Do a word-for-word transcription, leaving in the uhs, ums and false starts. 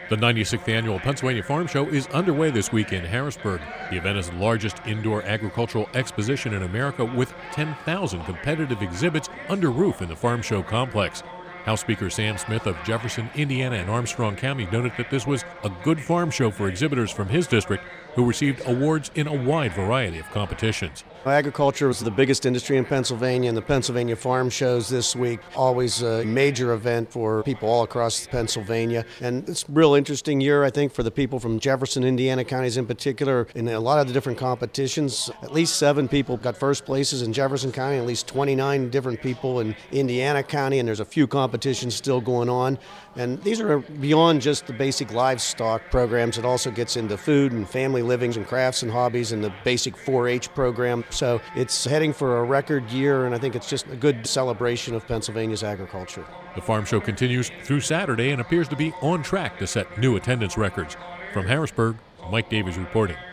The ninety-sixth Annual Pennsylvania Farm Show is underway this week in Harrisburg. The event is the largest indoor agricultural exposition in America with ten thousand competitive exhibits under roof in the Farm Show complex. House Speaker Sam Smith of Jefferson, Indiana and Armstrong County noted that this was a good farm show for exhibitors from his district who received awards in a wide variety of competitions. Agriculture is the biggest industry in Pennsylvania, and the Pennsylvania Farm Shows this week, always a major event for people all across Pennsylvania. And it's a real interesting year, I think, for the people from Jefferson, Indiana counties in particular. In a lot of the different competitions, at least seven people got first places in Jefferson County, at least twenty-nine different people in Indiana County, and there's a few competitions still going on. And these are beyond just the basic livestock programs. It also gets into food and family livings and crafts and hobbies and the basic four H program. So it's heading for a record year, and I think it's just a good celebration of Pennsylvania's agriculture. The farm show continues through Saturday and appears to be on track to set new attendance records. From Harrisburg, Mike Davies reporting.